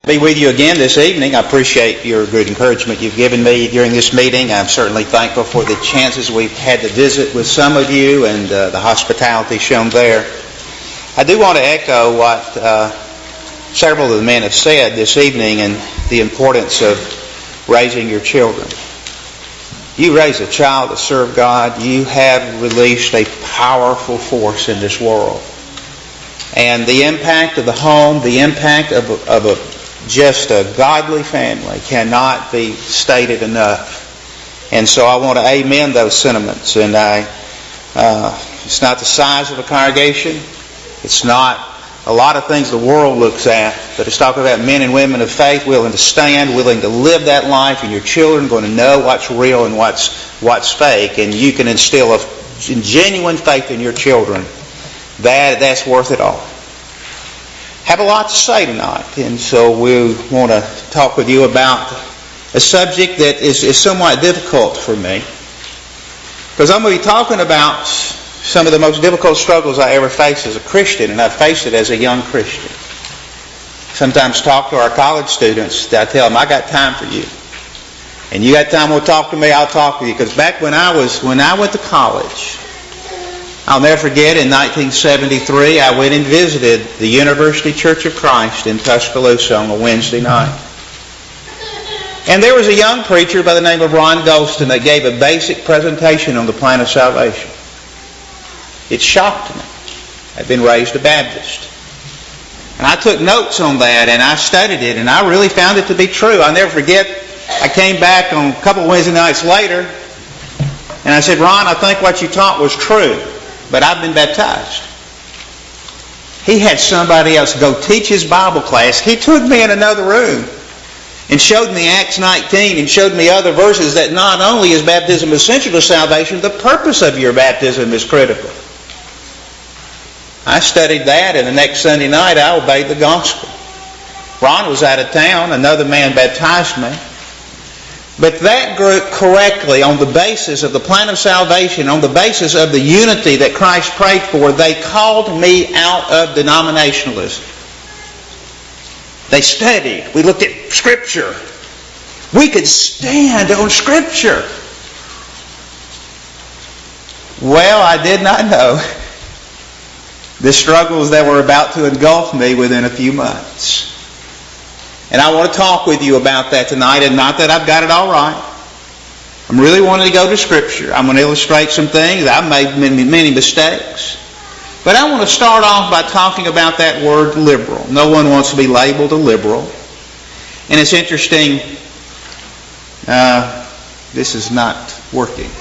Be with you again this evening. I appreciate your good encouragement you've given me during this meeting. I'm certainly thankful for the chances we've had to visit with some of you and the hospitality shown there. I do want to echo what several of the men have said this evening and the importance of raising your children. You raise a child to serve God, you have released a powerful force in this world. And the impact of the home, the impact of just a godly family cannot be stated enough. And so I want to amen those sentiments. And it's not the size of a congregation. It's not a lot of things the world looks at. But it's talking about men and women of faith willing to stand, willing to live that life. And your children going to know what's real and what's fake. And you can instill a genuine faith in your children. That's worth it all. Have a lot to say tonight, and so we want to talk with you about a subject that is somewhat difficult for me, because I'm going to be talking about some of the most difficult struggles I ever faced as a Christian, and I faced it as a young Christian. Sometimes talk to our college students, I tell them, I got time for you. And you got time to talk to me, I'll talk with you. Because back when I went to college, I'll never forget, in 1973, I went and visited the University Church of Christ in Tuscaloosa on a Wednesday night. And there was a young preacher by the name of Ron Golston that gave a basic presentation on the plan of salvation. It shocked me. I'd been raised a Baptist. And I took notes on that, and I studied it, and I really found it to be true. I'll never forget, I came back on a couple of Wednesday nights later, and I said, Ron, I think what you taught was true. But I've been baptized. He had somebody else go teach his Bible class. He took me in another room and showed me Acts 19 and showed me other verses that not only is baptism essential to salvation, the purpose of your baptism is critical. I studied that, and the next Sunday night I obeyed the gospel. Ron was out of town. Another man baptized me. But that group correctly, on the basis of the plan of salvation, on the basis of the unity that Christ prayed for, they called me out of denominationalism. They studied. We looked at Scripture. We could stand on Scripture. Well, I did not know the struggles that were about to engulf me within a few months. And I want to talk with you about that tonight, and not that I've got it all right. I'm really wanting to go to Scripture. I'm going to illustrate some things. I've made many mistakes. But I want to start off by talking about that word liberal. No one wants to be labeled a liberal. And it's interesting, this is not working.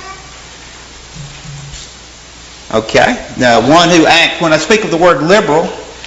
Okay. Now, when I speak of the word liberal,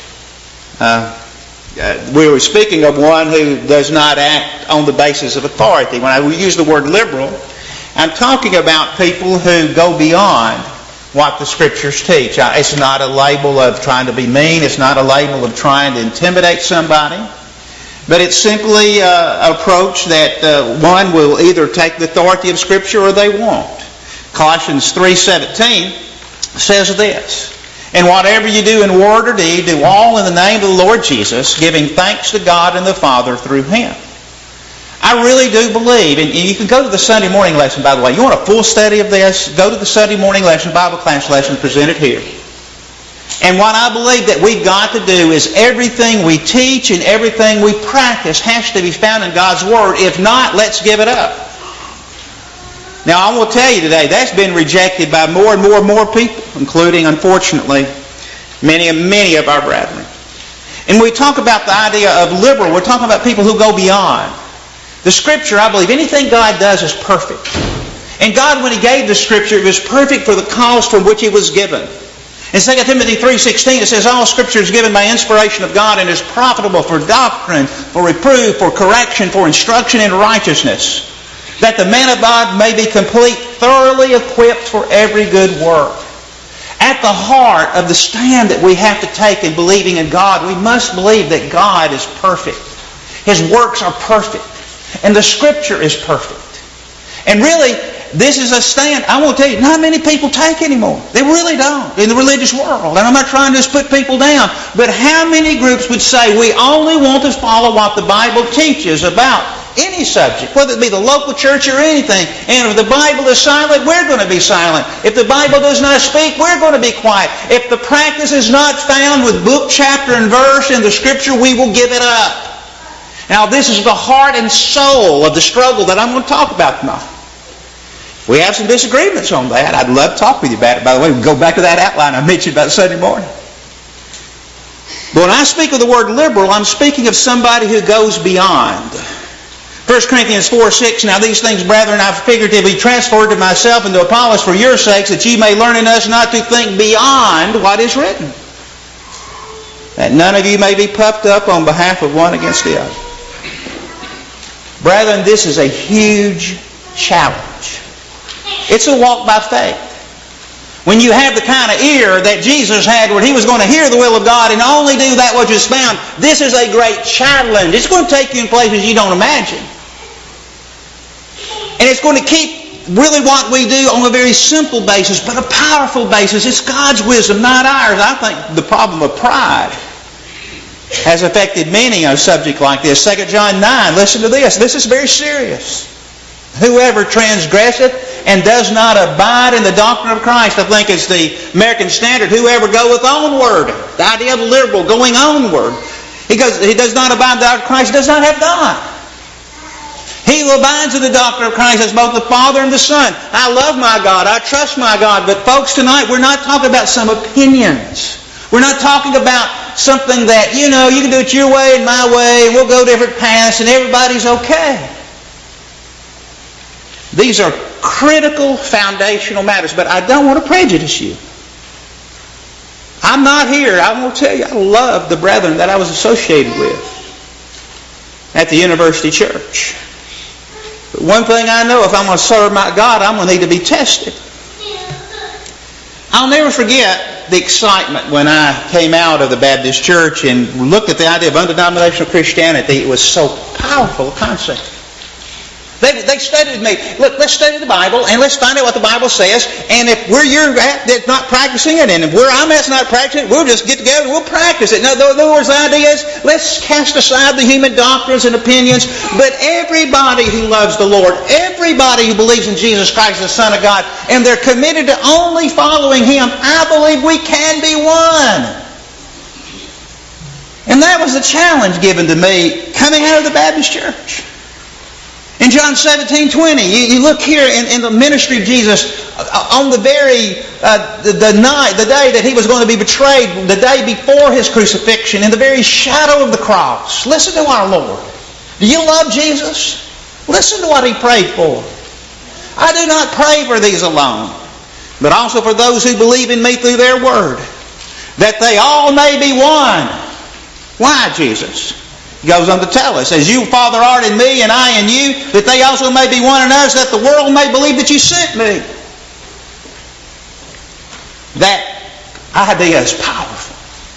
we were speaking of one who does not act on the basis of authority. When I use the word liberal, I'm talking about people who go beyond what the Scriptures teach. It's not a label of trying to be mean. It's not a label of trying to intimidate somebody. But it's simply an approach that one will either take the authority of Scripture or they won't. Colossians 3:17 says this, and whatever you do in word or deed, do all in the name of the Lord Jesus, giving thanks to God and the Father through Him. I really do believe, and you can go to the Sunday morning lesson, by the way. You want a full study of this? Go to the Sunday morning lesson, Bible class lesson presented here. And what I believe that we've got to do is everything we teach and everything we practice has to be found in God's Word. If not, let's give it up. Now, I will tell you today, that's been rejected by more and more people, including, unfortunately, many of our brethren. And when we talk about the idea of liberal, we're talking about people who go beyond. The Scripture, I believe, anything God does is perfect. And God, when He gave the Scripture, it was perfect for the cause from which it was given. In 2 Timothy 3:16, it says, all Scripture is given by inspiration of God and is profitable for doctrine, for reproof, for correction, for instruction in righteousness, that the man of God may be complete, thoroughly equipped for every good work. At the heart of the stand that we have to take in believing in God, we must believe that God is perfect. His works are perfect. And the Scripture is perfect. And really, this is a stand. I want to tell you, not many people take anymore. They really don't in the religious world. And I'm not trying to just put people down. But how many groups would say we only want to follow what the Bible teaches about any subject, whether it be the local church or anything? And if the Bible is silent, we're going to be silent. If the Bible does not speak, we're going to be quiet. If the practice is not found with book, chapter, and verse in the Scripture, we will give it up. Now, this is the heart and soul of the struggle that I'm going to talk about tonight. We have some disagreements on that. I'd love to talk with you about it. By the way, we go back to that outline I mentioned about Sunday morning. But when I speak of the word liberal, I'm speaking of somebody who goes beyond. 1 Corinthians 4:6, now these things, brethren, I've figuratively transferred to myself and to Apollos for your sakes, that ye may learn in us not to think beyond what is written, that none of you may be puffed up on behalf of one against the other. Brethren, this is a huge challenge. It's a walk by faith. When you have the kind of ear that Jesus had where He was going to hear the will of God and only do that which is found, this is a great challenge. It's going to take you in places you don't imagine. And it's going to keep really what we do on a very simple basis, but a powerful basis. It's God's wisdom, not ours. I think the problem of pride has affected many on a subject like this. 2 John 9, listen to this. This is very serious. Whoever transgresseth and does not abide in the doctrine of Christ, I think is the American Standard. Whoever goeth onward, the idea of the liberal, going onward. He does not abide in the doctrine of Christ, does not have God. He who abides in the doctrine of Christ has both the Father and the Son. I love my God. I trust my God. But folks, tonight we're not talking about some opinions. We're not talking about something that, you can do it your way and my way, and we'll go different paths and everybody's okay. These are critical, foundational matters, but I don't want to prejudice you. I'm not here. I want to tell you, I love the brethren that I was associated with at the University Church. But one thing I know, if I'm going to serve my God, I'm going to need to be tested. I'll never forget the excitement when I came out of the Baptist Church and looked at the idea of undenominational Christianity. It was so powerful a concept. They studied with me. Look, let's study the Bible and let's find out what the Bible says. And if where you're at that's not practicing it, and if where I'm at's not practicing it, we'll just get together and we'll practice it. Now, in other words, the idea is let's cast aside the human doctrines and opinions. But everybody who loves the Lord, everybody who believes in Jesus Christ, the Son of God, and they're committed to only following Him, I believe we can be one. And that was the challenge given to me coming out of the Baptist Church. In John 17:20, you look here in the ministry of Jesus on the very the day that He was going to be betrayed, the day before His crucifixion, in the very shadow of the cross. Listen to our Lord. Do you love Jesus? Listen to what He prayed for. I do not pray for these alone, but also for those who believe in Me through their word, that they all may be one. Why, Jesus? He goes on to tell us, as you, Father, art in Me and I in you, that they also may be one in us, that the world may believe that you sent Me. That idea is powerful.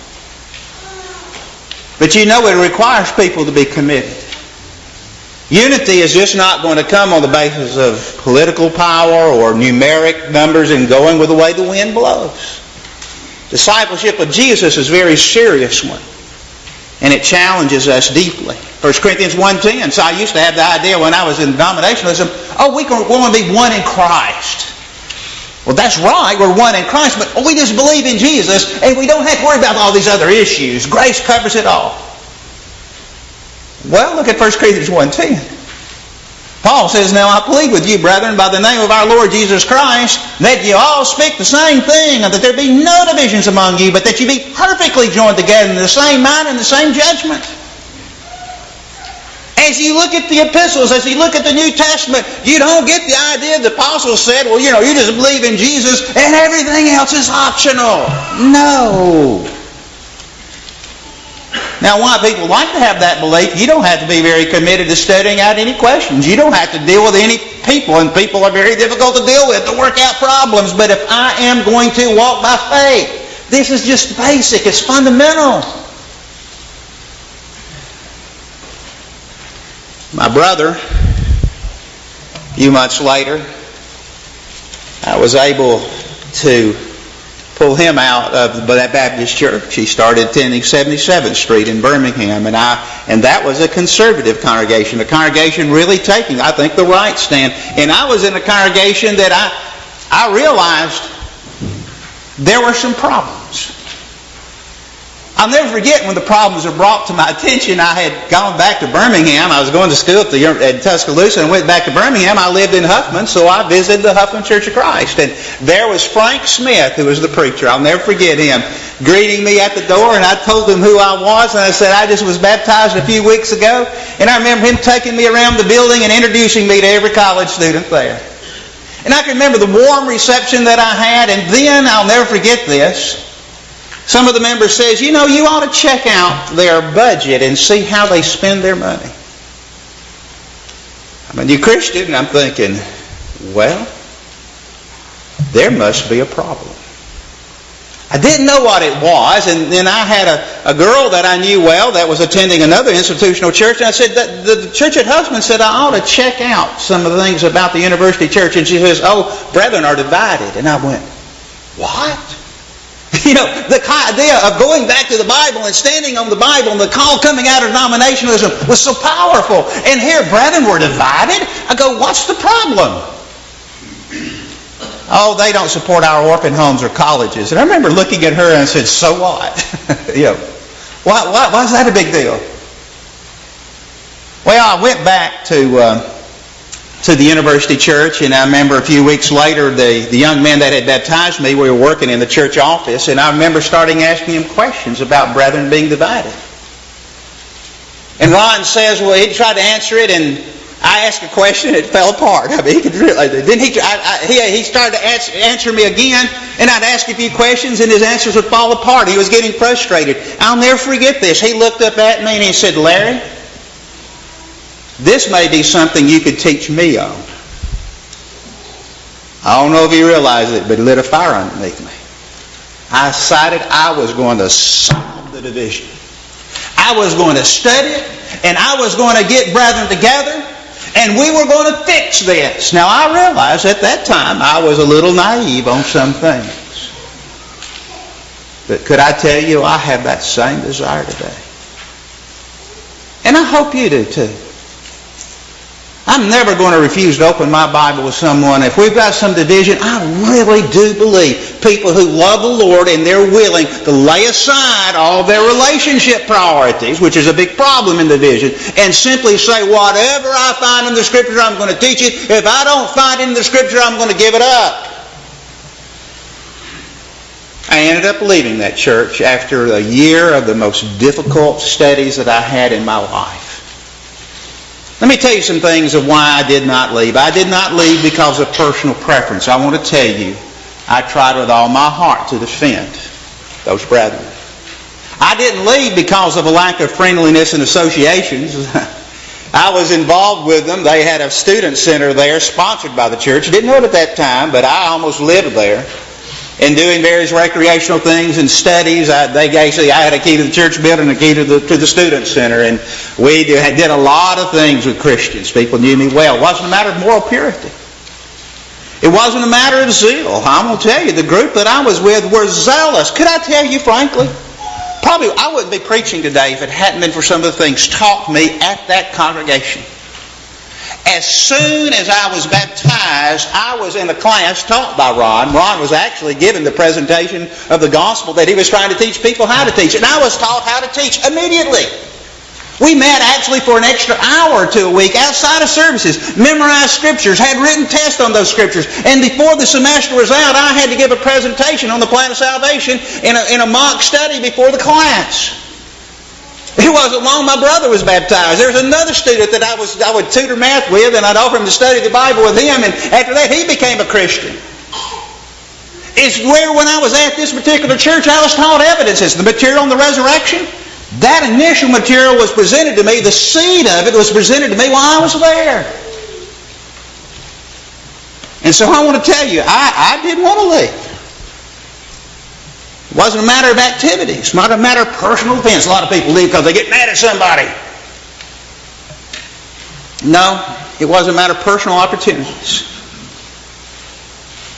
But it requires people to be committed. Unity is just not going to come on the basis of political power or numeric numbers and going with the way the wind blows. Discipleship of Jesus is a very serious one. And it challenges us deeply. 1 Corinthians 1:10. So I used to have the idea when I was in denominationalism, we want to be one in Christ. Well, that's right, we're one in Christ, but we just believe in Jesus and we don't have to worry about all these other issues. Grace covers it all. Well, look at 1 Corinthians 1:10. Paul says, now I plead with you, brethren, by the name of our Lord Jesus Christ, that you all speak the same thing, and that there be no divisions among you, but that you be perfectly joined together in the same mind and the same judgment. As you look at the epistles, as you look at the New Testament, you don't get the idea the apostles said, you just believe in Jesus and everything else is optional. No. Now, why people like to have that belief, you don't have to be very committed to studying out any questions. You don't have to deal with any people, and people are very difficult to deal with, to work out problems. But if I am going to walk by faith, this is just basic. It's fundamental. My brother, a few months later, I was able to pull him out of that Baptist church. He started attending 77th Street in Birmingham, and that was a conservative congregation, a congregation really taking, I think, the right stand. And I was in a congregation that I realized there were some problems. I'll never forget when the problems were brought to my attention. I had gone back to Birmingham. I was going to school at Tuscaloosa and went back to Birmingham. I lived in Huffman, so I visited the Huffman Church of Christ. And there was Frank Smith, who was the preacher. I'll never forget him greeting me at the door, and I told him who I was, and I said, I just was baptized a few weeks ago. And I remember him taking me around the building and introducing me to every college student there. And I can remember the warm reception that I had, and then I'll never forget this. Some of the members says, you ought to check out their budget and see how they spend their money. I'm a new Christian, and I'm thinking, well, there must be a problem. I didn't know what it was, and then I had a girl that I knew well that was attending another institutional church, and I said, the church at Huffman said I ought to check out some of the things about the university church, and she says, brethren are divided. And I went, what? The idea of going back to the Bible and standing on the Bible and the call coming out of denominationalism was so powerful. And here, brethren were divided. I go, what's the problem? Oh, they don't support our orphan homes or colleges. And I remember looking at her and I said, so what? Why's that a big deal? Well, I went back to the university church, and I remember a few weeks later, the young man that had baptized me, we were working in the church office, and I remember starting asking him questions about brethren being divided. And Ron says, well, he tried to answer it, and I asked a question, and it fell apart. I mean, he could really. Then he started to answer me again, and I'd ask a few questions, and his answers would fall apart. He was getting frustrated. I'll never forget this. He looked up at me and he said, Larry, this may be something you could teach me on. I don't know if he realized it, but it lit a fire underneath me. I decided I was going to solve the division. I was going to study it, and I was going to get brethren together, and we were going to fix this. Now, I realized at that time I was a little naive on some things. But could I tell you, I have that same desire today. And I hope you do too. I'm never going to refuse to open my Bible with someone. If we've got some division, I really do believe people who love the Lord and they're willing to lay aside all their relationship priorities, which is a big problem in division, and simply say, whatever I find in the Scripture, I'm going to teach it. If I don't find it in the Scripture, I'm going to give it up. I ended up leaving that church after a year of the most difficult studies that I had in my life. Let me tell you some things of why I did not leave. I did not leave because of personal preference. I want to tell you, I tried with all my heart to defend those brethren. I didn't leave because of a lack of friendliness and associations. I was involved with them. They had a student center there sponsored by the church. I didn't know it at that time, but I almost lived there. And doing various recreational things and studies. I had a key to the church building and a key to the student center. And we did a lot of things with Christians. People knew me well. It wasn't a matter of moral purity. It wasn't a matter of zeal. I'm going to tell you, the group that I was with were zealous. Could I tell you frankly? Probably I wouldn't be preaching today if it hadn't been for some of the things taught me at that congregation. As soon as I was baptized, I was in a class taught by Ron. Ron was actually given the presentation of the gospel that he was trying to teach people how to teach. And I was taught how to teach immediately. We met actually for an extra hour or two a week outside of services, memorized scriptures, had written tests on those scriptures. And before the semester was out, I had to give a presentation on the plan of salvation in a mock study before the class. It wasn't long my brother was baptized. There was another student that I would tutor math with, and I'd offer him to study the Bible with him, and after that he became a Christian. It's where when I was at this particular church, I was taught evidences. The material on the resurrection, that initial material was presented to me, the seed of it was presented to me while I was there. And so I want to tell you, I didn't want to leave. It wasn't a matter of activities. It's not a matter of personal offense. A lot of people leave because they get mad at somebody. No, it wasn't a matter of personal opportunities.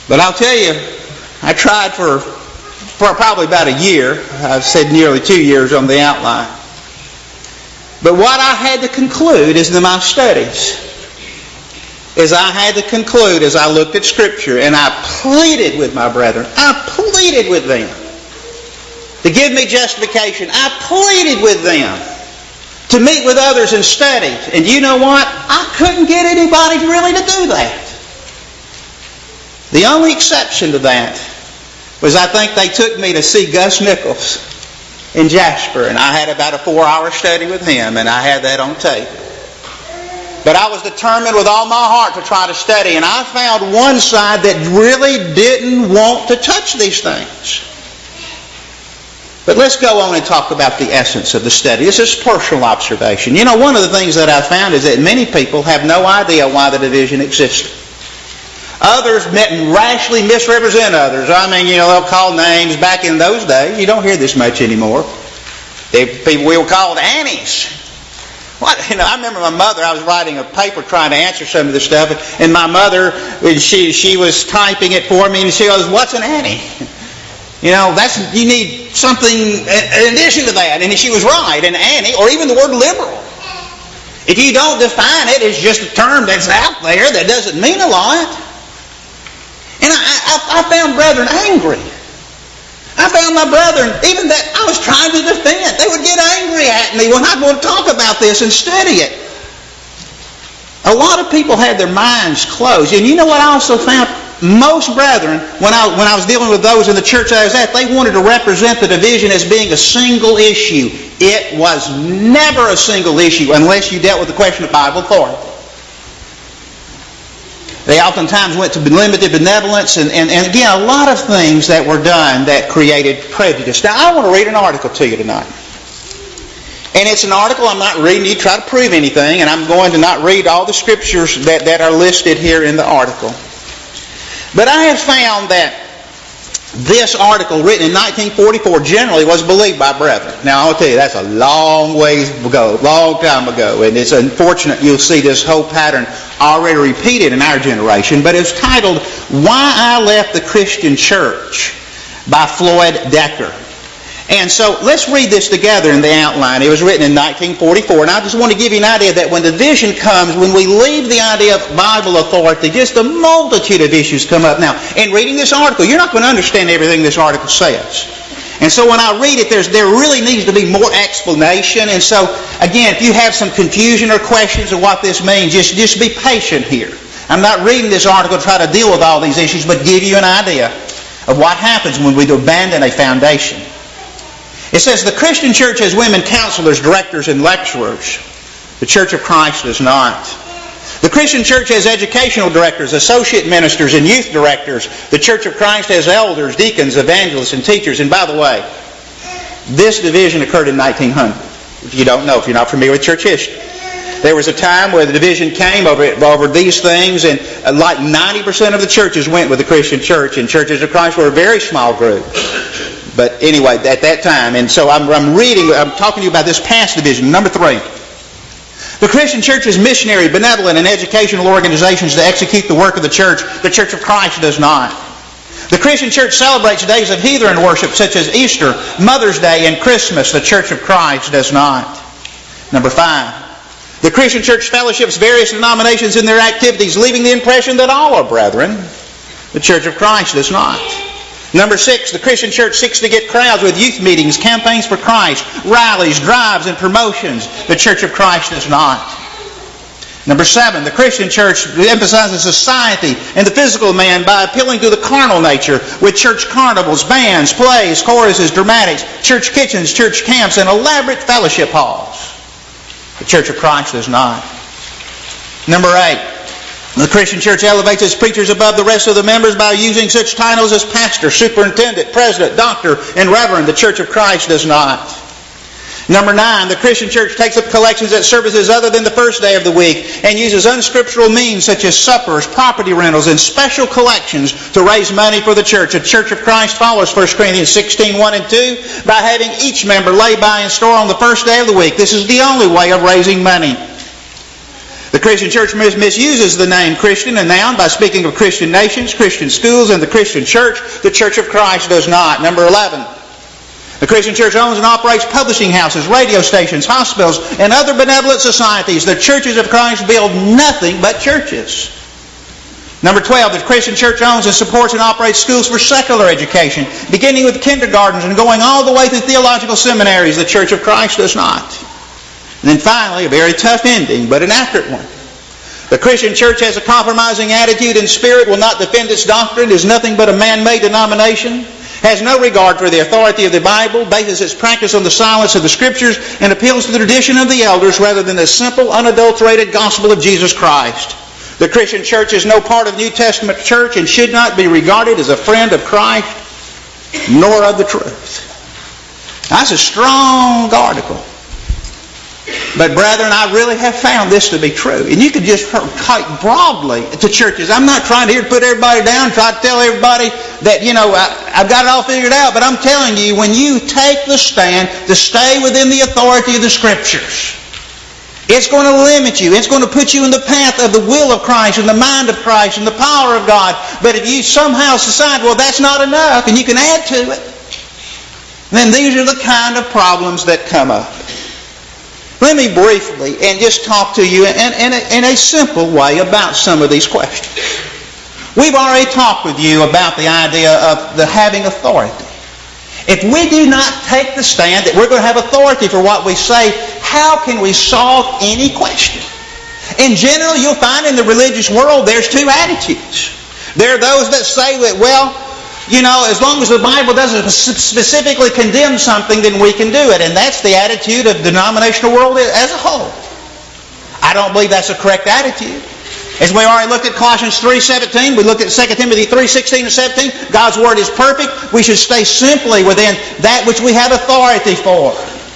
But I'll tell you, I tried for probably about a year. I've said nearly 2 years on the outline. But what I had to conclude is in my studies, as I looked at Scripture and I pleaded with my brethren, I pleaded with them to give me justification. I pleaded with them to meet with others and study. And you know what? I couldn't get anybody really to do that. The only exception to that was I think they took me to see Gus Nichols in Jasper, and I had about a 4-hour study with him, and I had that on tape. But I was determined with all my heart to try to study, and I found one side that really didn't want to touch these things. But let's go on and talk about the essence of the study. This is personal observation. You know, one of the things that I found is that many people have no idea why the division existed. Others rashly misrepresent others. I mean, they'll call names. Back in those days, you don't hear this much anymore. We were called Annies. I remember my mother, I was writing a paper trying to answer some of this stuff, and my mother, she was typing it for me, and she goes, "What's an Annie?" You need something in addition to that. And she was right. An Annie, or even the word liberal, if you don't define it, it's just a term that's out there that doesn't mean a lot. And I found brethren angry. I found my brethren, even that I was trying to defend, they would get angry at me when I'd want to talk about this and study it. A lot of people had their minds closed. And you know what I also found? Most brethren, when I was dealing with those in the church I was at, they wanted to represent the division as being a single issue. It was never a single issue unless you dealt with the question of Bible authority. They oftentimes went to limited benevolence and again, a lot of things that were done that created prejudice. Now, I want to read an article to you tonight. And it's an article I'm not reading to try to prove anything, and I'm going to not read all the scriptures that are listed here in the article. But I have found that this article, written in 1944, generally was believed by brethren. Now, I'll tell you, that's a long ways ago, long time ago. And it's unfortunate you'll see this whole pattern already repeated in our generation. But it's titled, "Why I Left the Christian Church" by Floyd Decker. And so let's read this together in the outline. It was written in 1944. And I just want to give you an idea that when division comes, when we leave the idea of Bible authority, just a multitude of issues come up. Now, in reading this article, you're not going to understand everything this article says. And so when I read it, there really needs to be more explanation. And so, again, if you have some confusion or questions of what this means, just be patient here. I'm not reading this article to try to deal with all these issues, but give you an idea of what happens when we abandon a foundation. It says, the Christian church has women counselors, directors, and lecturers. The Church of Christ does not. The Christian church has educational directors, associate ministers, and youth directors. The Church of Christ has elders, deacons, evangelists, and teachers. And by the way, this division occurred in 1900. If you don't know, if you're not familiar with church history. There was a time where the division came over these things, and like 90% of the churches went with the Christian church, and Churches of Christ were a very small group. But anyway, at that time, and so I'm talking to you about this past division. Number 3. The Christian church is missionary, benevolent, and educational organizations to execute the work of the Church. The Church of Christ does not. The Christian church celebrates days of heathen worship such as Easter, Mother's Day, and Christmas. The Church of Christ does not. Number 5. The Christian church fellowships various denominations in their activities, leaving the impression that all are brethren. The Church of Christ does not. Number 6, the Christian church seeks to get crowds with youth meetings, campaigns for Christ, rallies, drives, and promotions. The Church of Christ does not. Number 7, the Christian church emphasizes society and the physical man by appealing to the carnal nature with church carnivals, bands, plays, choruses, dramatics, church kitchens, church camps, and elaborate fellowship halls. The Church of Christ does not. Number 8, the Christian church elevates its preachers above the rest of the members by using such titles as pastor, superintendent, president, doctor, and reverend. The Church of Christ does not. Number 9, the Christian church takes up collections at services other than the first day of the week and uses unscriptural means such as suppers, property rentals, and special collections to raise money for the church. The Church of Christ follows 1 Corinthians 16:1 and 2 by having each member lay by and store on the first day of the week. This is the only way of raising money. The Christian church misuses the name Christian, a noun, by speaking of Christian nations, Christian schools, and the Christian church. The Church of Christ does not. Number 11. The Christian church owns and operates publishing houses, radio stations, hospitals, and other benevolent societies. The churches of Christ build nothing but churches. Number 12, the Christian church owns and supports and operates schools for secular education, beginning with kindergartens and going all the way through theological seminaries. The Church of Christ does not. And then finally, a very tough ending, but an accurate one. The Christian church has a compromising attitude and spirit, will not defend its doctrine, is nothing but a man-made denomination, has no regard for the authority of the Bible, bases its practice on the silence of the Scriptures, and appeals to the tradition of the elders rather than the simple, unadulterated gospel of Jesus Christ. The Christian church is no part of New Testament church and should not be regarded as a friend of Christ, nor of the truth. That's a strong article. But brethren, I really have found this to be true. And you could just quite broadly to churches. I'm not trying to put everybody down, try to tell everybody that, I've got it all figured out. But I'm telling you, when you take the stand to stay within the authority of the Scriptures, it's going to limit you. It's going to put you in the path of the will of Christ and the mind of Christ and the power of God. But if you somehow decide, well, that's not enough, and you can add to it, then these are the kind of problems that come up. Let me briefly and just talk to you in a simple way about some of these questions. We've already talked with you about the idea of the having authority. If we do not take the stand that we're going to have authority for what we say, how can we solve any question? In general, you'll find in the religious world there's two attitudes. There are those that say that, well, as long as the Bible doesn't specifically condemn something, then we can do it. And that's the attitude of the denominational world as a whole. I don't believe that's a correct attitude. As we already looked at Colossians 3:17, we looked at 2 Timothy 3:16 and 17, God's Word is perfect. We should stay simply within that which we have authority for.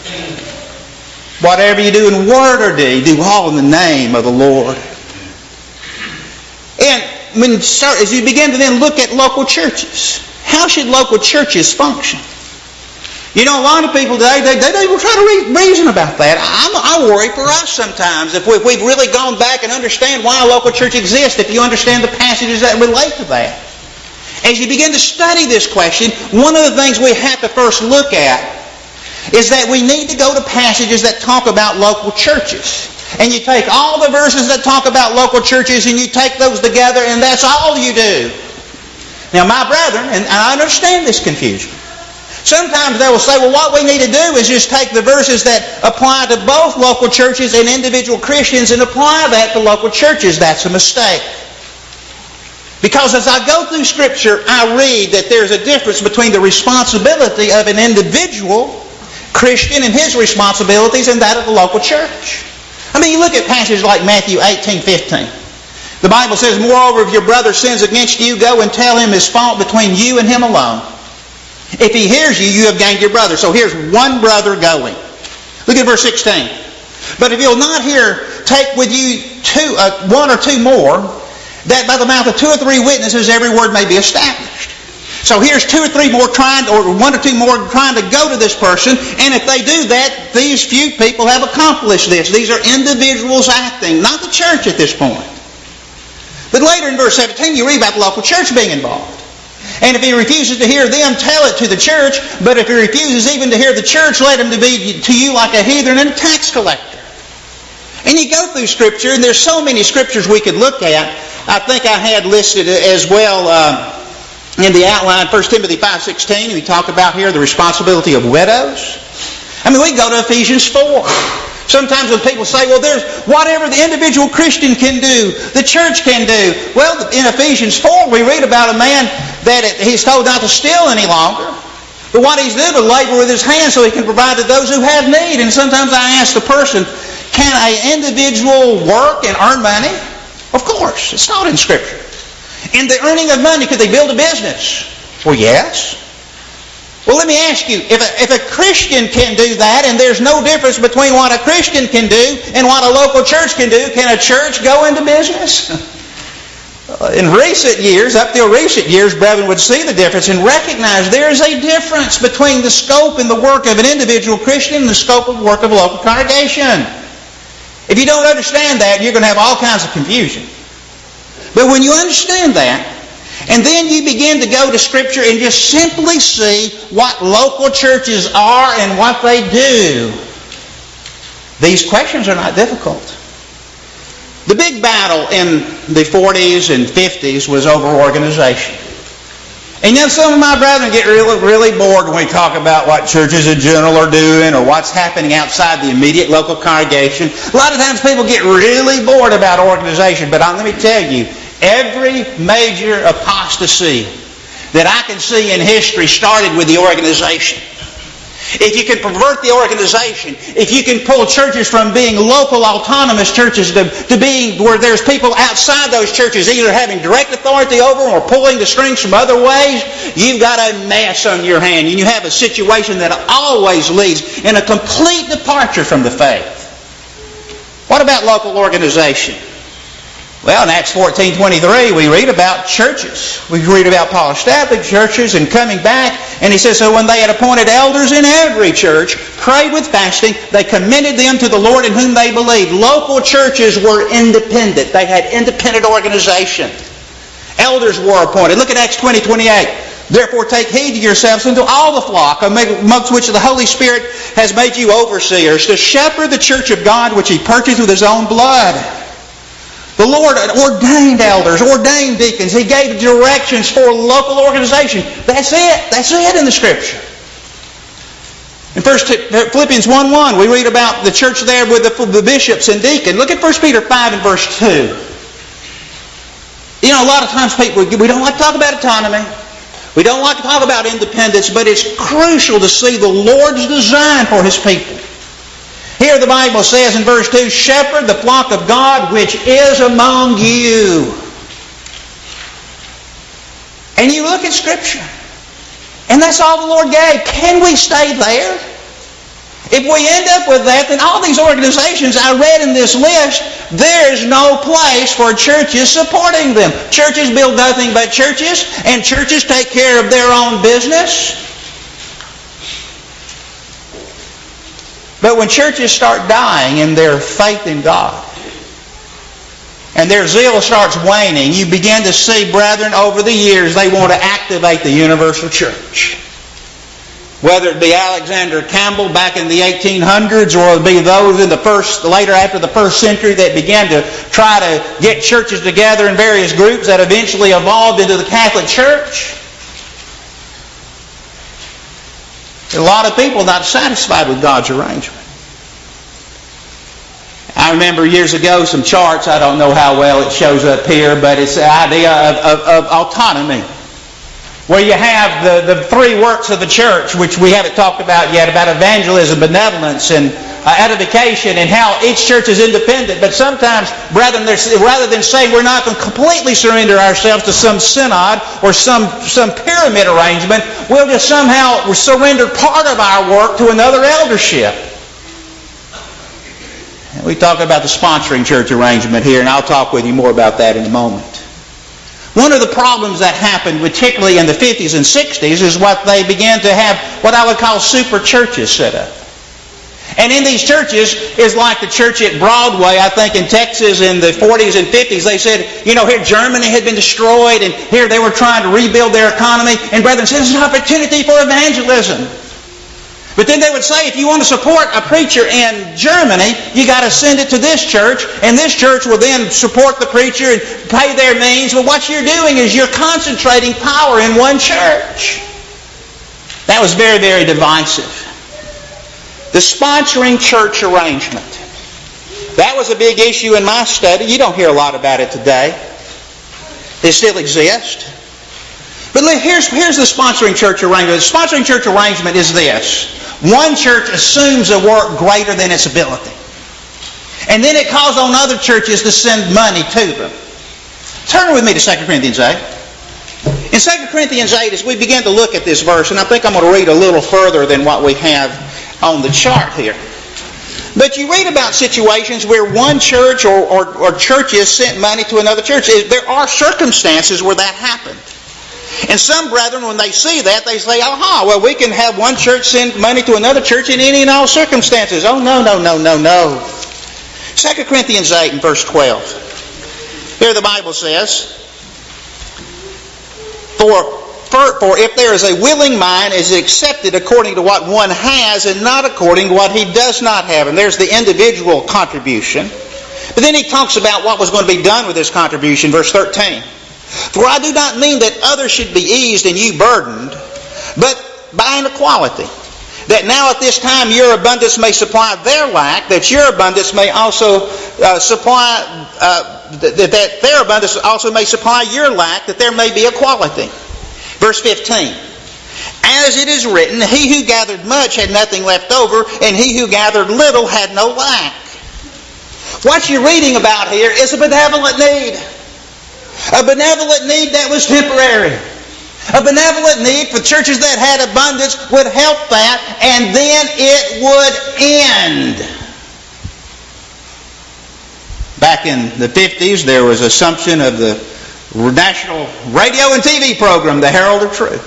Whatever you do in word or deed, do all in the name of the Lord. And as you begin to then look at local churches, how should local churches function? A lot of people today, they will try to reason about that. I worry for us sometimes if we've really gone back and understand why a local church exists, if you understand the passages that relate to that. As you begin to study this question, one of the things we have to first look at is that we need to go to passages that talk about local churches. And you take all the verses that talk about local churches and you take those together and that's all you do. Now, my brethren, and I understand this confusion, sometimes they will say, well, what we need to do is just take the verses that apply to both local churches and individual Christians and apply that to local churches. That's a mistake. Because as I go through Scripture, I read that there's a difference between the responsibility of an individual Christian and his responsibilities and that of the local church. You look at passages like Matthew 18:15. The Bible says, moreover, if your brother sins against you, go and tell him his fault between you and him alone. If he hears you, you have gained your brother. So here's one brother going. Look at verse 16. But if you'll not hear, take with you one or two more, that by the mouth of two or three witnesses every word may be established. So here's one or two more trying to go to this person, and if they do that, these few people have accomplished this. These are individuals acting, not the church at this point. But later in verse 17, you read about the local church being involved. And if he refuses to hear them, tell it to the church. But if he refuses even to hear the church, let him be to you like a heathen and a tax collector. And you go through Scripture, and there's so many Scriptures we could look at. I think I had listed as well in the outline 1 Timothy 5:16. We talk about here the responsibility of widows. We go to Ephesians 4. Sometimes when people say, well, there's whatever the individual Christian can do, the church can do. Well, in Ephesians 4, we read about a man that he's told not to steal any longer. But what he's doing is labor with his hands so he can provide to those who have need. And sometimes I ask the person, can an individual work and earn money? Of course. It's taught in Scripture. In the earning of money, could they build a business? Well, yes. Well, let me ask you, if a Christian can do that, and there's no difference between what a Christian can do and what a local church can do, can a church go into business? In recent years, up till recent years, brethren would see the difference and recognize there is a difference between the scope and the work of an individual Christian and the scope of work of a local congregation. If you don't understand that, you're going to have all kinds of confusion. But when you understand that, and then you begin to go to Scripture and just simply see what local churches are and what they do, these questions are not difficult. The big battle in the 40s and 50s was over organization. And some of my brethren get really bored when we talk about what churches in general are doing or what's happening outside the immediate local congregation. A lot of times people get really bored about organization, but let me tell you, every major apostasy that I can see in history started with the organization. If you can pervert the organization, if you can pull churches from being local autonomous churches to being where there's people outside those churches either having direct authority over them or pulling the strings from other ways, you've got a mess on your hand. And you have a situation that always leads in a complete departure from the faith. What about local organization? Well, in Acts 14:23, we read about churches. We read about Paul established churches and coming back. And he says, so when they had appointed elders in every church, prayed with fasting, they commended them to the Lord in whom they believed. Local churches were independent. They had independent organization. Elders were appointed. Look at Acts 20:28. Therefore take heed to yourselves and to all the flock, amongst which the Holy Spirit has made you overseers, to shepherd the church of God which he purchased with his own blood. The Lord ordained elders, ordained deacons. He gave directions for local organization. That's it. That's it in the Scripture. In Philippians 1:1, we read about the church there with the bishops and deacons. Look at 1 Peter 5 and verse 2. A lot of times people, we don't like to talk about autonomy. We don't like to talk about independence, but it's crucial to see the Lord's design for His people. Here the Bible says in verse 2, shepherd the flock of God which is among you. And you look at Scripture, and that's all the Lord gave. Can we stay there? If we end up with that, then all these organizations I read in this list, there's no place for churches supporting them. Churches build nothing but churches, and churches take care of their own business. But when churches start dying in their faith in God, and their zeal starts waning, you begin to see, brethren, over the years, they want to activate the universal church. Whether it be Alexander Campbell back in the 1800s, or it be those in later after the first century that began to try to get churches together in various groups that eventually evolved into the Catholic Church. A lot of people not satisfied with God's arrangement. I remember years ago some charts, I don't know how well it shows up here, but it's the idea of autonomy. Where you have the three works of the church, which we haven't talked about yet, about evangelism, benevolence, and edification, and how each church is independent. But sometimes, rather than saying we're not going to completely surrender ourselves to some synod or some pyramid arrangement, we'll just somehow surrender part of our work to another eldership. And we talk about the sponsoring church arrangement here, and I'll talk with you more about that in a moment. One of the problems that happened, particularly in the 50s and 60s, is what they began to have, what I would call super churches set up. And in these churches is like the church at Broadway, I think in Texas in the 40s and 50s. They said, here Germany had been destroyed, and here they were trying to rebuild their economy. And brethren, this is an opportunity for evangelism. But then they would say, if you want to support a preacher in Germany, you got to send it to this church, and this church will then support the preacher and pay their means. But what you're doing is you're concentrating power in one church. That was very, very divisive. The sponsoring church arrangement. That was a big issue in my study. You don't hear a lot about it today. It still exists. But here's the sponsoring church arrangement. The sponsoring church arrangement is this. One church assumes a work greater than its ability. And then it calls on other churches to send money to them. Turn with me to 2 Corinthians 8. In 2 Corinthians 8, as we begin to look at this verse, and I think I'm going to read a little further than what we have on the chart here. But you read about situations where one church or churches sent money to another church. There are circumstances where that happened. And some brethren, when they see that, they say, we can have one church send money to another church in any and all circumstances. Oh, no. 2 Corinthians 8 and verse 12. Here the Bible says, For if there is a willing mind, it is accepted according to what one has and not according to what he does not have. And there's the individual contribution. But then he talks about what was going to be done with this contribution, verse 13. For I do not mean that others should be eased and you burdened, but by an equality. That now at this time your abundance may supply their lack, that your abundance may also that their abundance also may supply your lack, that there may be equality. Verse 15. As it is written, he who gathered much had nothing left over, and he who gathered little had no lack. What you're reading about here is a benevolent need. A benevolent need that was temporary. A benevolent need for churches that had abundance would help that, and then it would end. Back in the 50s, there was assumption of the national radio and TV program, the Herald of Truth.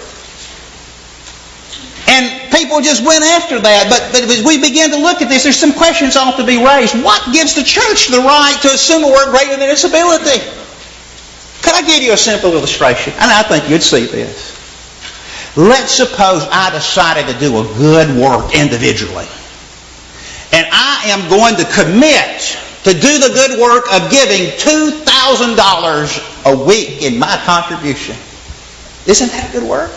And people just went after that. But as we begin to look at this, there's some questions ought to be raised. What gives the church the right to assume a work greater than its ability? Could I give you a simple illustration? And I think you'd see this. Let's suppose I decided to do a good work individually. And I am going to commit to do the good work of giving $2,000 a week in my contribution. Isn't that good work?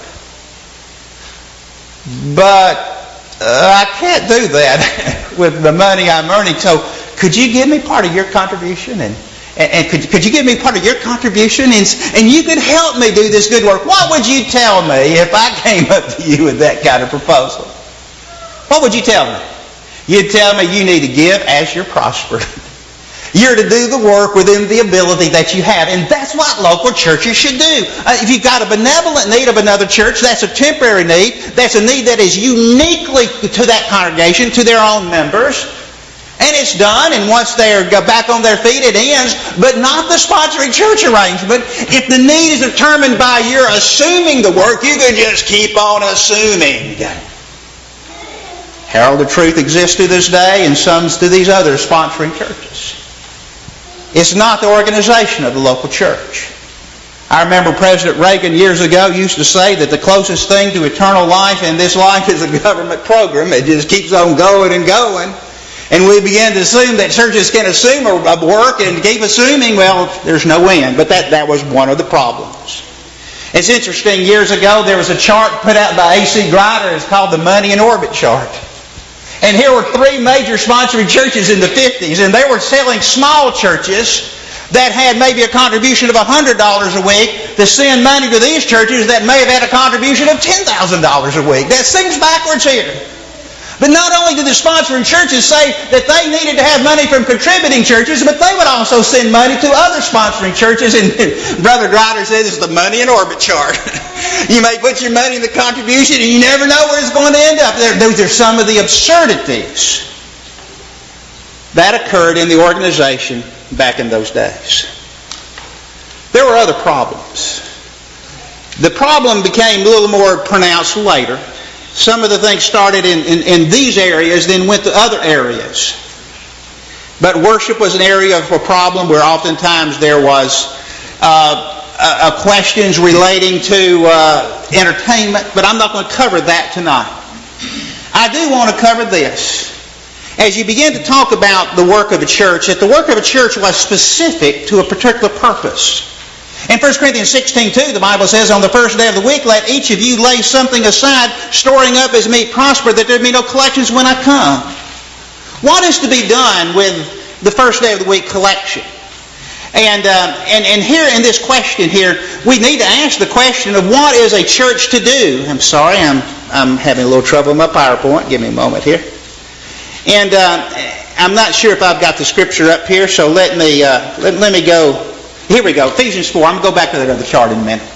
But I can't do that with the money I'm earning. So could you give me part of your contribution? And could you give me part of your contribution? And you could help me do this good work. What would you tell me if I came up to you with that kind of proposal? What would you tell me? You'd tell me you need to give as you're prospering. You're to do the work within the ability that you have. And that's what local churches should do. If you've got a benevolent need of another church, that's a temporary need. That's a need that is uniquely to that congregation, to their own members. And it's done, and once they're back on their feet, it ends. But not the sponsoring church arrangement. If the need is determined by your assuming the work, you can just keep on assuming. Herald of Truth exists to this day, and some to these other sponsoring churches. It's not the organization of the local church. I remember President Reagan years ago used to say that the closest thing to eternal life in this life is a government program. It just keeps on going and going. And we began to assume that churches can assume a work and keep assuming, well, there's no end. But that was one of the problems. It's interesting, years ago there was a chart put out by A.C. Grider. It's called the Money in Orbit chart. And here were three major sponsoring churches in the 50s, and they were selling small churches that had maybe a contribution of $100 a week to send money to these churches that may have had a contribution of $10,000 a week. That seems backwards here. But not only did the sponsoring churches say that they needed to have money from contributing churches, but they would also send money to other sponsoring churches. And Brother Grider says it's the money in orbit chart. You may put your money in the contribution and you never know where it's going to end up. Those are some of the absurdities that occurred in the organization back in those days. There were other problems. The problem became a little more pronounced later. Some of the things started in these areas, then went to other areas. But worship was an area of a problem where oftentimes there was questions relating to entertainment, but I'm not going to cover that tonight. I do want to cover this. As you begin to talk about the work of a church, that the work of a church was specific to a particular purpose. In 1 Corinthians 16:2, the Bible says, on the first day of the week, let each of you lay something aside, storing up as may prosper, that there be no collections when I come. What is to be done with the first day of the week collection? And here in this question here, we need to ask the question of what is a church to do? I'm sorry, I'm having a little trouble with my PowerPoint. Give me a moment here. And I'm not sure if I've got the scripture up here, so let me go. Here we go, Ephesians 4. I'm going to go back to that other chart in a minute.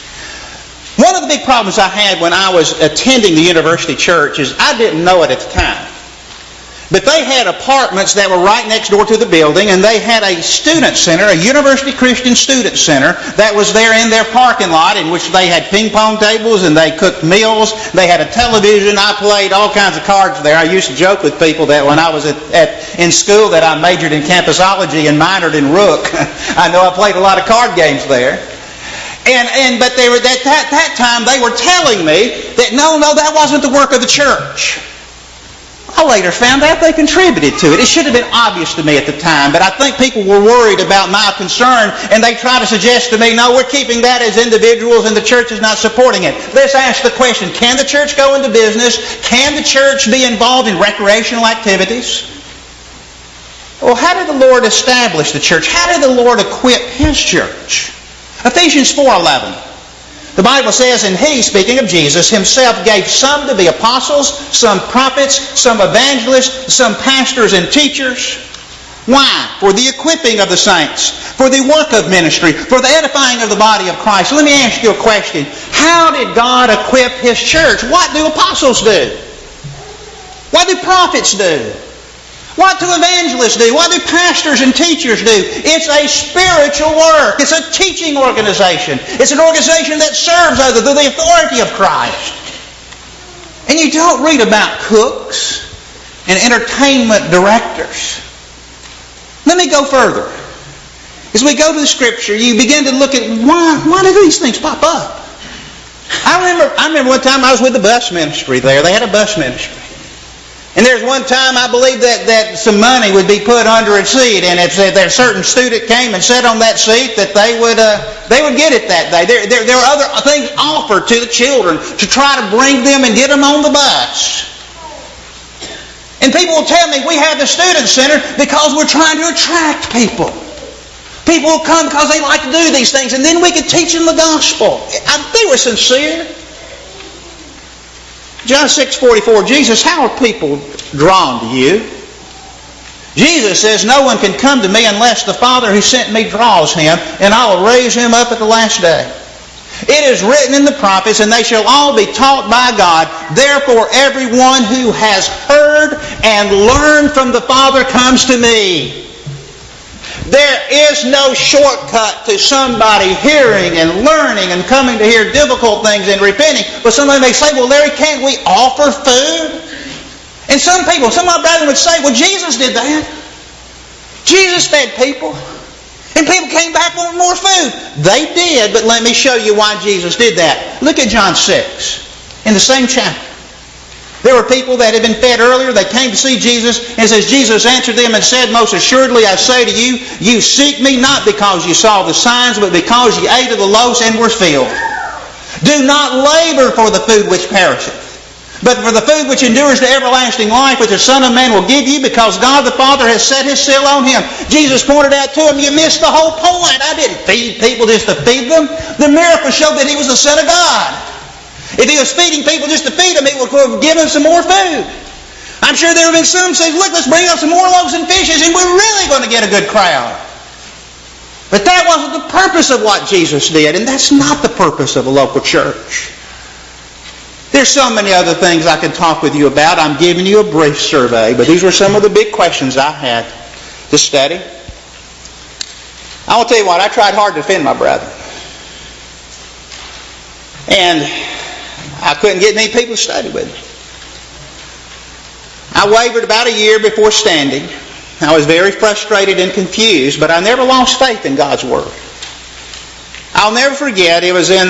One of the big problems I had when I was attending the university church is I didn't know it at the time. But they had apartments that were right next door to the building, and they had a student center, a University Christian Student Center, that was there in their parking lot, in which they had ping pong tables and they cooked meals. They had a television. I played all kinds of cards there. I used to joke with people that when I was in school that I majored in campusology and minored in Rook. I know I played a lot of card games there. But they were at that time they were telling me that no, that wasn't the work of the church. I later found out they contributed to it. It should have been obvious to me at the time, but I think people were worried about my concern, and they tried to suggest to me, no, we're keeping that as individuals and the church is not supporting it. Let's ask the question, can the church go into business? Can the church be involved in recreational activities? Well, how did the Lord establish the church? How did the Lord equip His church? Ephesians 4:11. The Bible says, and He, speaking of Jesus, Himself gave some to be apostles, some prophets, some evangelists, some pastors and teachers. Why? For the equipping of the saints, for the work of ministry, for the edifying of the body of Christ. Let me ask you a question. How did God equip His church? What do apostles do? What do prophets do? What do evangelists do? What do pastors and teachers do? It's a spiritual work. It's a teaching organization. It's an organization that serves others through the authority of Christ. And you don't read about cooks and entertainment directors. Let me go further. As we go to the Scripture, you begin to look at why do these things pop up? I remember one time I was with the bus ministry there. They had a bus ministry. And there's one time I believe that some money would be put under a seat, and if a certain student came and sat on that seat, that they would get it that day. There were other things offered to the children to try to bring them and get them on the bus. And people will tell me we have the student center because we're trying to attract people. People will come because they like to do these things, and then we can teach them the gospel. They were sincere. John 6:44, Jesus, how are people drawn to you? Jesus says, no one can come to me unless the Father who sent me draws him, and I will raise him up at the last day. It is written in the prophets, and they shall all be taught by God. Therefore, everyone who has heard and learned from the Father comes to me. There is no shortcut to somebody hearing and learning and coming to hear difficult things and repenting. But somebody may say, well, Larry, can't we offer food? And some of my brethren would say, well, Jesus did that. Jesus fed people. And people came back wanting more food. They did, but let me show you why Jesus did that. Look at John 6, in the same chapter. There were people that had been fed earlier. They came to see Jesus. And it says, Jesus answered them and said, most assuredly I say to you, you seek me not because you saw the signs, but because you ate of the loaves and were filled. Do not labor for the food which perisheth, but for the food which endures to everlasting life, which the Son of Man will give you, because God the Father has set His seal on Him. Jesus pointed out to him, you missed the whole point. I didn't feed people just to feed them. The miracle showed that He was the Son of God. If He was feeding people just to feed them, He would give them some more food. I'm sure there have been some who say, look, let's bring up some more loaves and fishes, and we're really going to get a good crowd. But that wasn't the purpose of what Jesus did, and that's not the purpose of a local church. There's so many other things I could talk with you about. I'm giving you a brief survey, but these were some of the big questions I had to study. I will tell you what, I tried hard to defend my brethren. And I couldn't get any people to study with me. I wavered about a year before standing. I was very frustrated and confused, but I never lost faith in God's Word. I'll never forget, it was in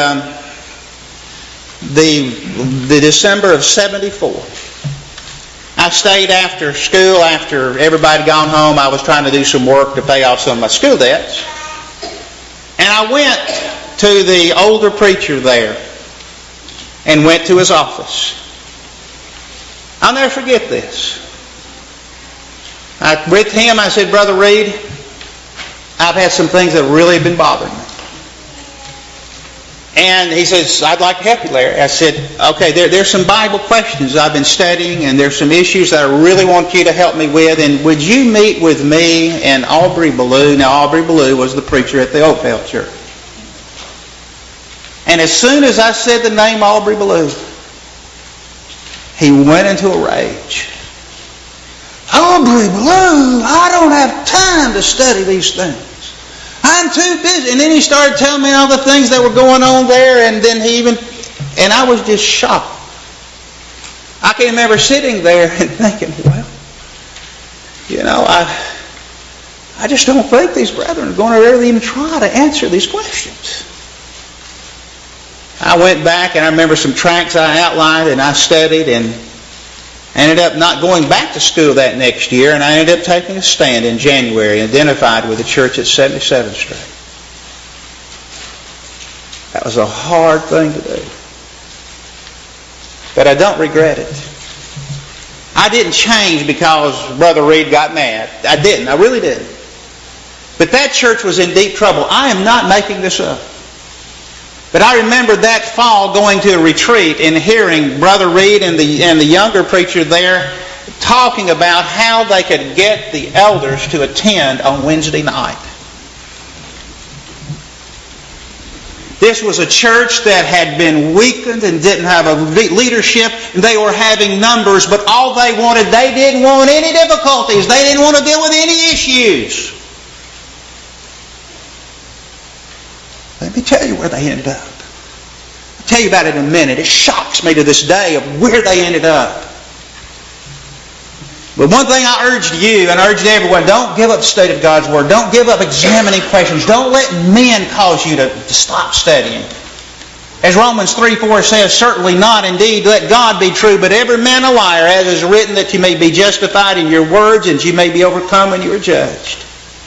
the December of 74. I stayed after school, after everybody had gone home. I was trying to do some work to pay off some of my school debts. And I went to the older preacher there and went to his office. I'll never forget this. With him, I said, Brother Reed, I've had some things that really have been bothering me. And he says, I'd like to help you, Larry. I said, okay, there's some Bible questions I've been studying, and there's some issues that I really want you to help me with, and would you meet with me and Aubrey Ballou? Now, Aubrey Ballou was the preacher at the Oakville Church. And as soon as I said the name Aubrey Ballou, he went into a rage. Aubrey Blue, I don't have time to study these things. I'm too busy. And then he started telling me all the things that were going on there, and then and I was just shocked. I can remember sitting there and thinking, well, I just don't think these brethren are going to really even try to answer these questions. I went back and I remember some tracts I outlined and I studied, and ended up not going back to school that next year, and I ended up taking a stand in January and identified with the church at 77th Street. That was a hard thing to do. But I don't regret it. I didn't change because Brother Reed got mad. I didn't. I really didn't. But that church was in deep trouble. I am not making this up. But I remember that fall going to a retreat and hearing Brother Reed and the younger preacher there talking about how they could get the elders to attend on Wednesday night. This was a church that had been weakened and didn't have a leadership, and they were having numbers, but all they wanted, they didn't want any difficulties. They didn't want to deal with any issues. Let me tell you where they ended up. I'll tell you about it in a minute. It shocks me to this day of where they ended up. But one thing I urge you, and I urge everyone, don't give up the study of God's Word. Don't give up examining questions. Don't let men cause you to stop studying. As Romans 3:4 says, certainly not, indeed, let God be true, but every man a liar, as is written, that you may be justified in your words, and you may be overcome when you are judged.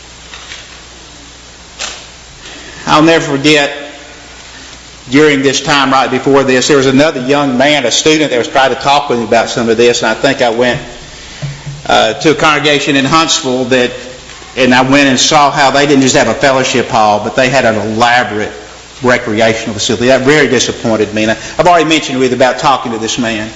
I'll never forget, during this time right before this, there was another young man, a student, that was trying to talk with me about some of this, and I think I went to a congregation in Huntsville and I went and saw how they didn't just have a fellowship hall, but they had an elaborate recreational facility. That very disappointed me. And I've already mentioned with you about talking to this man.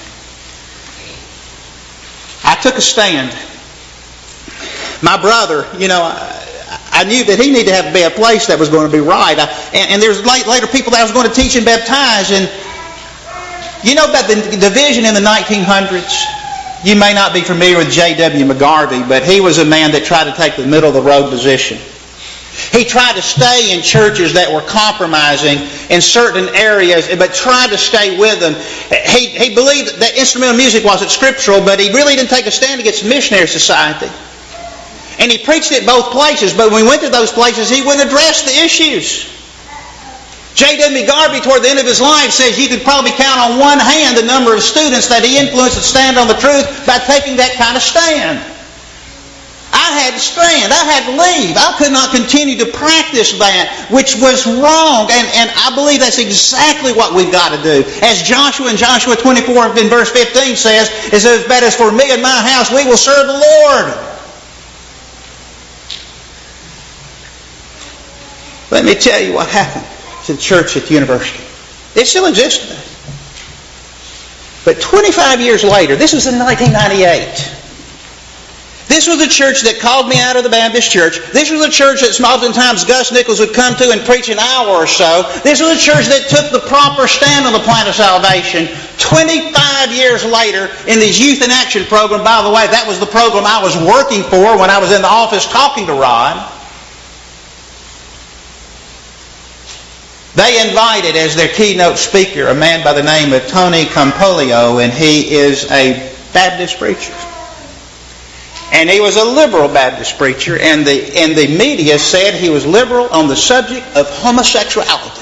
I took a stand. My brother, I knew that he needed to be a place that was going to be right. And there's later people that I was going to teach and baptize. And you know about the division in the 1900s? You may not be familiar with J.W. McGarvey, but he was a man that tried to take the middle-of-the-road position. He tried to stay in churches that were compromising in certain areas, but tried to stay with them. He believed that instrumental music wasn't scriptural, but he really didn't take a stand against the missionary society. And he preached at both places, but when we went to those places, he wouldn't address the issues. J.W. McGarvey, toward the end of his life, says you could probably count on one hand the number of students that he influenced to stand on the truth by taking that kind of stand. I had to stand. I had to leave. I could not continue to practice that, which was wrong. And I believe that's exactly what we've got to do. As Joshua in Joshua 24 in verse 15 says, is as bad as for me and my house, we will serve the Lord. Let me tell you what happened to the church at the university. It still exists today. But 25 years later, this was in 1998. This was a church that called me out of the Baptist church. This was a church that oftentimes Gus Nichols would come to and preach an hour or so. This was a church that took the proper stand on the plan of salvation. 25 years later, in this Youth in Action program, by the way, that was the program I was working for when I was in the office talking to Rod. They invited as their keynote speaker a man by the name of Tony Campolio, and he is a Baptist preacher. And he was a liberal Baptist preacher, and the media said he was liberal on the subject of homosexuality.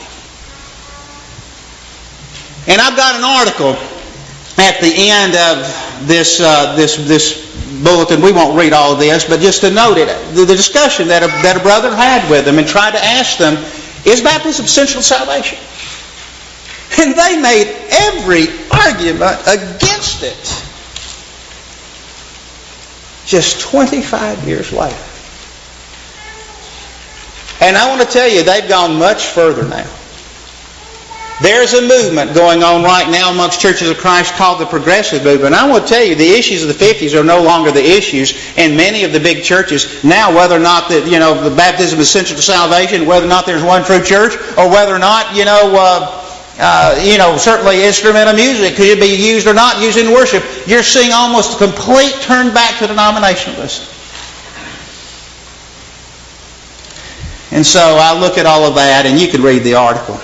And I've got an article at the end of this bulletin. We won't read all of this, but just to note it, the discussion that a brother had with them and tried to ask them, is baptism essential to salvation? And they made every argument against it. Just 25 years later. And I want to tell you, they've gone much further now. There's a movement going on right now amongst churches of Christ called the Progressive Movement. And I want to tell you, the issues of the 50s are no longer the issues in many of the big churches. Now, whether or not the baptism is essential to salvation, whether or not there's one true church, or whether or not, Certainly instrumental music could be used or not used in worship. You're seeing almost a complete turn back to denominationalism. And so I look at all of that, and you can read the article.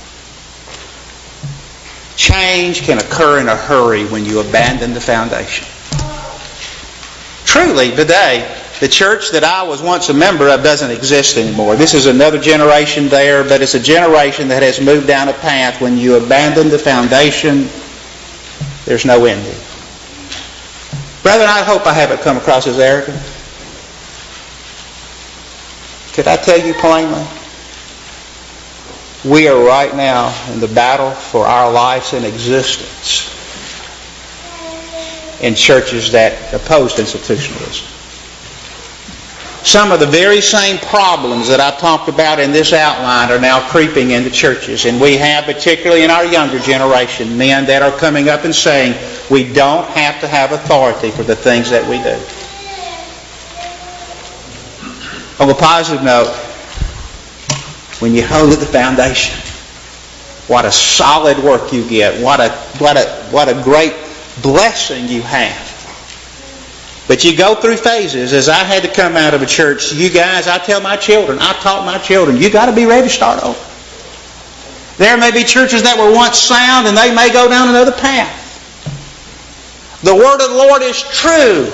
Change can occur in a hurry when you abandon the foundation. Truly, today, the church that I was once a member of doesn't exist anymore. This is another generation there, but it's a generation that has moved down a path. When you abandon the foundation, there's no ending. Brethren, I hope I haven't come across as arrogant. Could I tell you plainly? We are right now in the battle for our lives and existence in churches that oppose institutionalism. Some of the very same problems that I talked about in this outline are now creeping into churches. And we have, particularly in our younger generation, men that are coming up and saying, we don't have to have authority for the things that we do. On a positive note, when you hold at the foundation, what a solid work you get. What a great blessing you have. But you go through phases. As I had to come out of a church, you guys, I taught my children, you got to be ready to start over. There may be churches that were once sound and they may go down another path. The word of the Lord is true.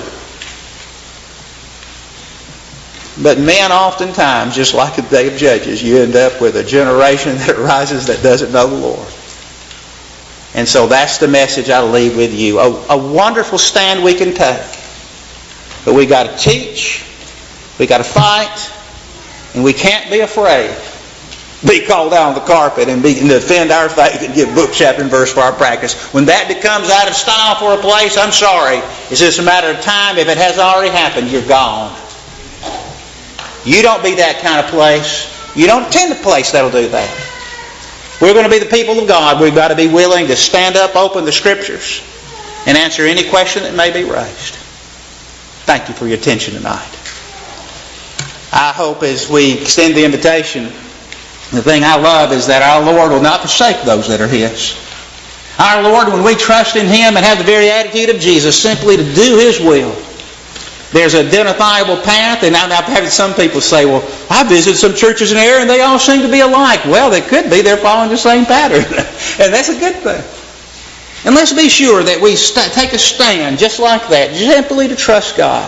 But men oftentimes, just like the day of Judges, you end up with a generation that arises that doesn't know the Lord. And so that's the message I leave with you. A wonderful stand we can take. But we got to teach, we got to fight, and we can't be afraid. Be called out on the carpet and defend our faith and give book, chapter, and verse for our practice. When that becomes out of style for a place, I'm sorry. It's just a matter of time. If it hasn't already happened, you're gone. You don't be that kind of place. You don't attend a place that'll do that. We're going to be the people of God. We've got to be willing to stand up, open the Scriptures, and answer any question that may be raised. Thank you for your attention tonight. I hope as we extend the invitation, the thing I love is that our Lord will not forsake those that are His. Our Lord, when we trust in Him and have the very attitude of Jesus, simply to do His will, there's an identifiable path. And I've had some people say, well, I visited some churches in there and they all seem to be alike. Well, they could be. They're following the same pattern. And that's a good thing. And let's be sure that we take a stand just like that, simply to trust God.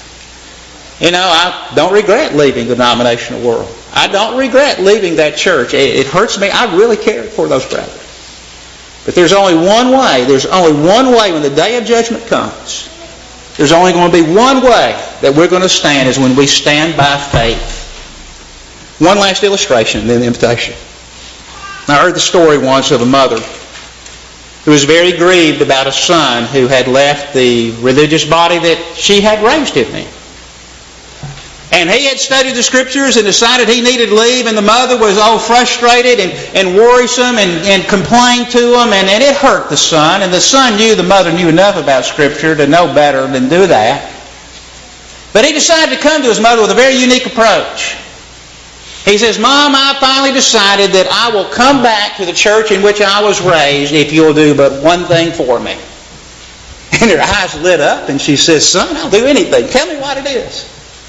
I don't regret leaving the denominational world. I don't regret leaving that church. It hurts me. I really care for those brethren. But there's only one way. There's only one way when the day of judgment comes. There's only going to be one way that we're going to stand is when we stand by faith. One last illustration and then the invitation. I heard the story once of a mother who was very grieved about a son who had left the religious body that she had raised him in. And he had studied the Scriptures and decided he needed to leave, and the mother was all frustrated and worrisome and complained to him, and it hurt the son. And the son knew the mother knew enough about Scripture to know better than do that. But he decided to come to his mother with a very unique approach. He says, Mom, I finally decided that I will come back to the church in which I was raised if you'll do but one thing for me. And her eyes lit up and she says, Son, I'll do anything. Tell me what it is.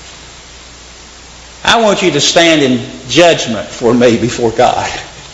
I want you to stand in judgment for me before God.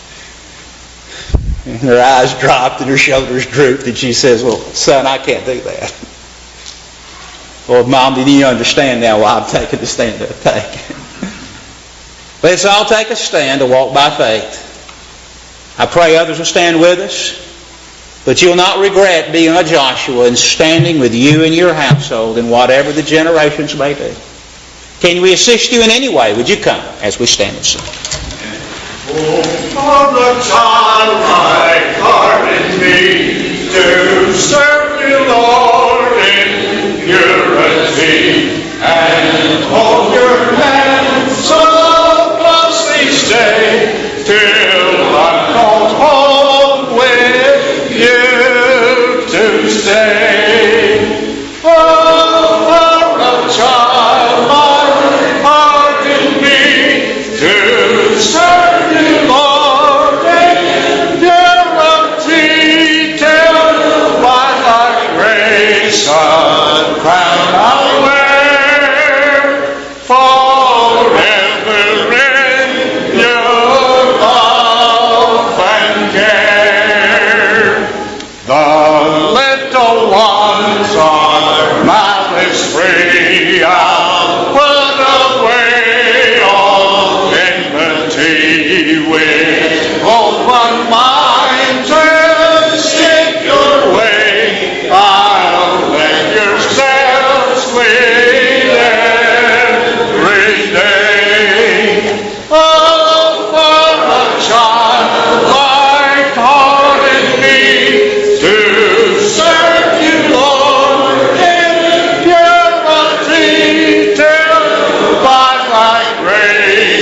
And her eyes dropped and her shoulders drooped and she says, Well, son, I can't do that. Well, Mom, do you understand now why I'm taking the stand that I take? Let's all take a stand to walk by faith. I pray others will stand with us, but you'll not regret being a Joshua and standing with you and your household in whatever the generations may be. Can we assist you in any way? Would you come as we stand and sing? Oh, for the childlike heart in me to serve you, Lord, in purity, and hold your hand so closely stay till I'm called home with you to stay. Oh, for a childlike heart in me to serve you, Lord, in purity.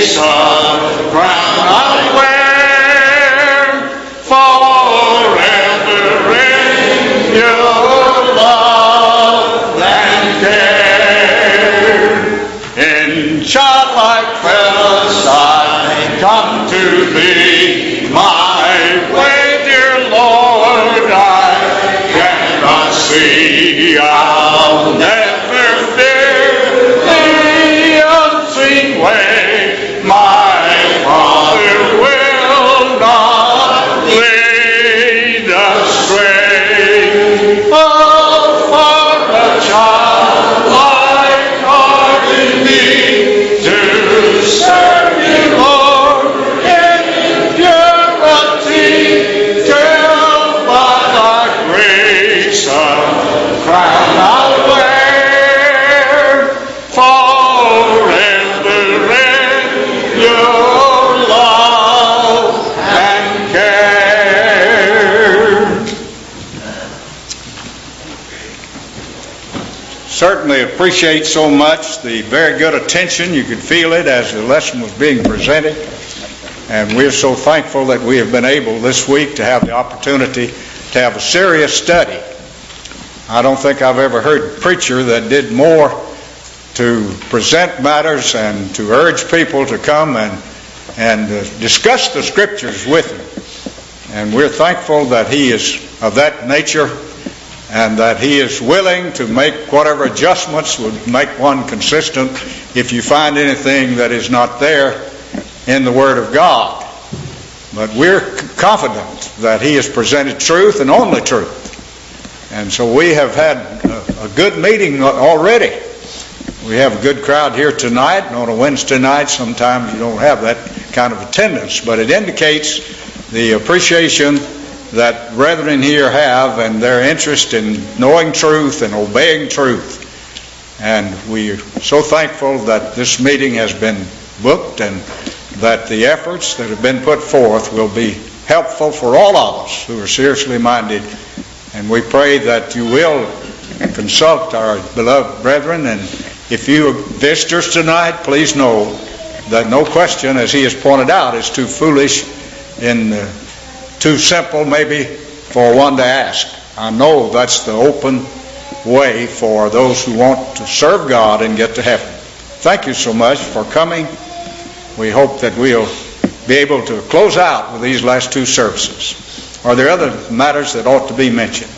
grace a crown I'll wear forever in your love and care. In childlike fellows I come to thee, my way, dear Lord, I cannot see. I'll never fear the unseen way. My Father will not lead astray. Oh, for a childlike heart in me to serve you, Lord, in purity, till by thy grace a crown I'll wear forever in your love and care. Certainly appreciate so much the very good attention. You could feel it as the lesson was being presented. And we're so thankful that we have been able this week to have the opportunity to have a serious study. I don't think I've ever heard a preacher that did more to present matters and to urge people to come and discuss the Scriptures with him. And we're thankful that he is of that nature and that he is willing to make whatever adjustments would make one consistent if you find anything that is not there in the Word of God. But we're confident that he has presented truth and only truth. And so we have had a good meeting already. We have a good crowd here tonight, and on a Wednesday night sometimes you don't have that kind of attendance, but it indicates the appreciation that brethren here have and their interest in knowing truth and obeying truth. And we are so thankful that this meeting has been booked and that the efforts that have been put forth will be helpful for all of us who are seriously minded. And we pray that you will consult our beloved brethren. And if you are visitors tonight, please know that no question, as he has pointed out, is too foolish and too simple maybe for one to ask. I know that's the open way for those who want to serve God and get to heaven. Thank you so much for coming. We hope that we'll be able to close out with these last two services. Are there other matters that ought to be mentioned?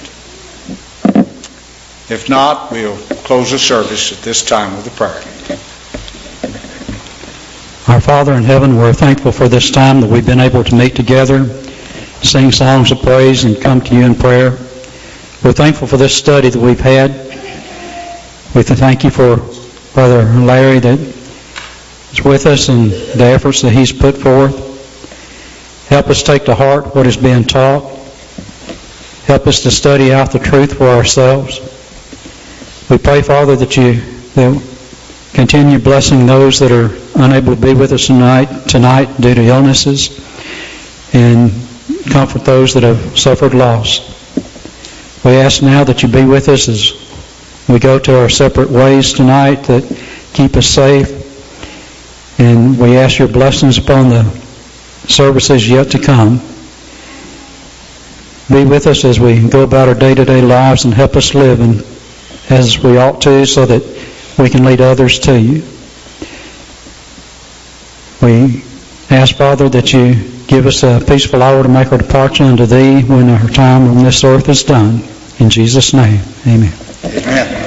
If not, we'll close the service at this time with a prayer. Our Father in heaven, we're thankful for this time that we've been able to meet together, sing songs of praise, and come to you in prayer. We're thankful for this study that we've had. We thank you for Brother Larry that is with us and the efforts that he's put forth. Help us take to heart what is being taught. Help us to study out the truth for ourselves. We pray, Father, that you continue blessing those that are unable to be with us tonight due to illnesses, and comfort those that have suffered loss. We ask now that you be with us as we go to our separate ways tonight, that keep us safe. And we ask your blessings upon the services yet to come. Be with us as we go about our day-to-day lives and help us live as we ought to, so that we can lead others to you. We ask, Father, that you give us a peaceful hour to make our departure unto thee when our time on this earth is done. In Jesus' name, amen. Amen.